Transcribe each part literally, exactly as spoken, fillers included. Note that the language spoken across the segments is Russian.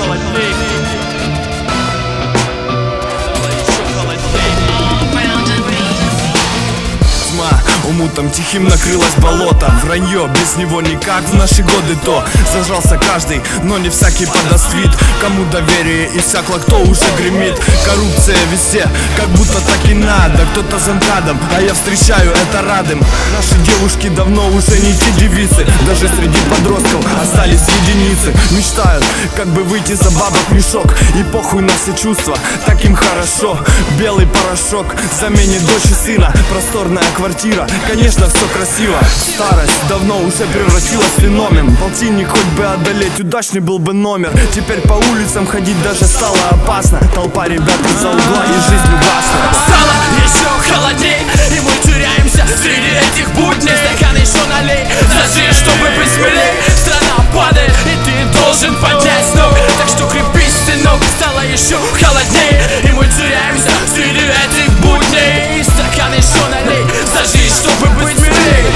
холодней. Умутом тихим накрылось болото. Вранье, без него никак. В наши годы то зажрался каждый, но не всякий подаст вид. Кому доверие иссякло, кто уже гремит. Коррупция везде, как будто так и надо. Кто-то за МКАДом, а я встречаю это радым. Наши девушки давно уже не те девицы. Даже среди подростков остались единицы. Мечтают, как бы выйти за бабок в мешок. И похуй на все чувства, так им хорошо. Белый порошок заменит дочь и сына. Просторная квартира, конечно, все красиво. Старость давно уже превратилась в феномен. Полтинник хоть бы одолеть, удачный был бы номер. Теперь по улицам ходить даже стало опасно. Толпа ребят из-за угла и жизнь угасла. Стало еще холодней, и мы теряемся среди этих будней. Стакан еще налей, зажги, чтобы быть смелей. Страна падает, и ты должен поднять с ног. Так что крепись, сынок. Стало еще холодней, и мы теряемся среди этих будней. Стакан еще налей, зажги, чтобы быть смелей.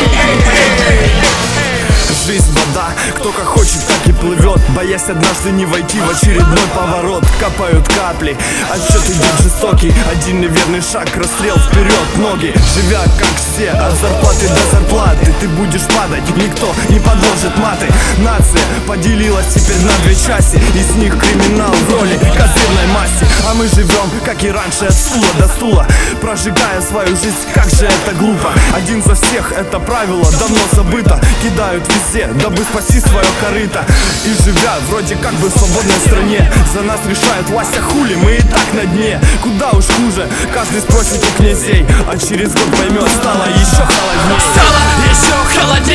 Жизнь вода, кто как хочет, так и плывет. Боясь однажды не войти в очередной поворот. Капают капли, отсчет идет жестокий. Один неверный шаг, расстрел вперед. Ноги, живя как все, от зарплаты до зарплаты. Ты будешь падать, никто не подложит маты. Нация поделилась теперь на две части. Из них криминал в роли козырной масти. А мы живем, как и раньше, от стула до стула, прожигая свою жизнь, как же это глупо. Один за всех, это правило давно забыто. Кидают везде, дабы спасти свое корыто. И живя вроде как бы в свободной стране, за нас решают власть, а хули, мы и так на дне. Куда уж хуже, каждый спросит у князей, а через год поймет, стало еще холоднее. Стало еще холоднее.